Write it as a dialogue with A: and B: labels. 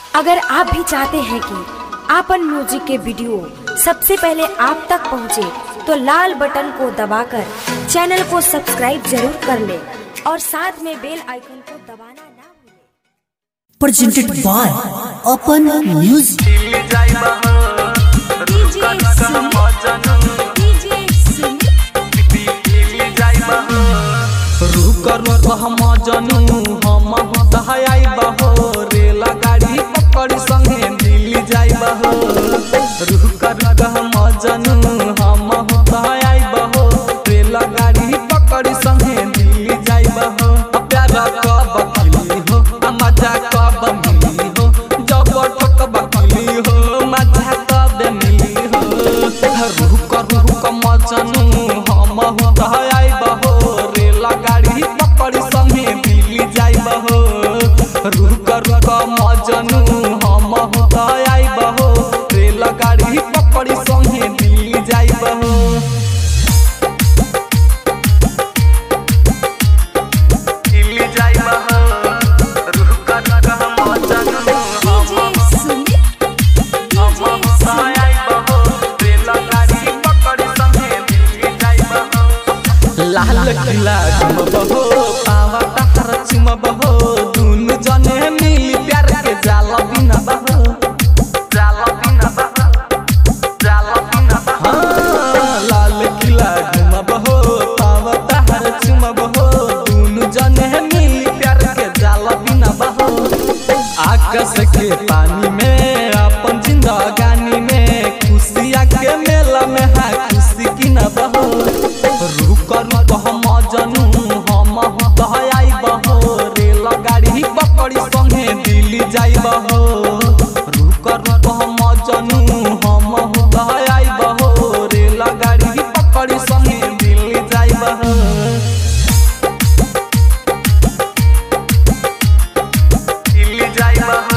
A: अगर आप भी चाहते हैं कि आपन म्यूजिक के वीडियो सबसे पहले आप तक पहुंचे, तो लाल बटन को दबाकर चैनल को सब्सक्राइब जरूर कर ले और साथ में बेल आइकन को दबाना ना भूलें।
B: Presented by Open Music।
C: हम जनू हम दहाई बहो रेला गाड़ी पकड़ संगे दिल्ली जाई बहो रुकर हम जनू हम दहाई बहो रेला गाड़ी पकड़ संगे दिल्ली जाई बहो प्यार कब खिली हो मजा कब मिली हो जब ठक बखली हो मजा कब मिली हो रुकर हम जनू हम दहाई बहो रेला गाड़ी संगे दिल्ली जाई बहो रुक मजनू हम आई बहो रेल गाड़ी पकड़ी संगे दिल्ली जाई बहो दिल्ली जाई बहो रुक मजनू हम आई बहो रेल गाड़ी पकड़ी संगे दिल्ली जाई बहो लाल किला बहो बहो दुनु जने मिली प्यार के जाल बिना बहो जाल बिना बहो लाल किला घुम बहो पाव तहर चुम बहो दुनु जने मिली प्यार के जाल बिना बहो आकाश के पानी में अपन जिंदगानी में खुशिया के मेला में है खुशी की न बहो रुकर हम जनू हम दहाई बहो रेल गाड़ी पकड़ी संगे दिल्ली जाई बहो रुकर हम जनू हम दहाई बहो रेल गाड़ी पकड़ी संगे दिल्ली जाई बहो दिल्ली जाई बहो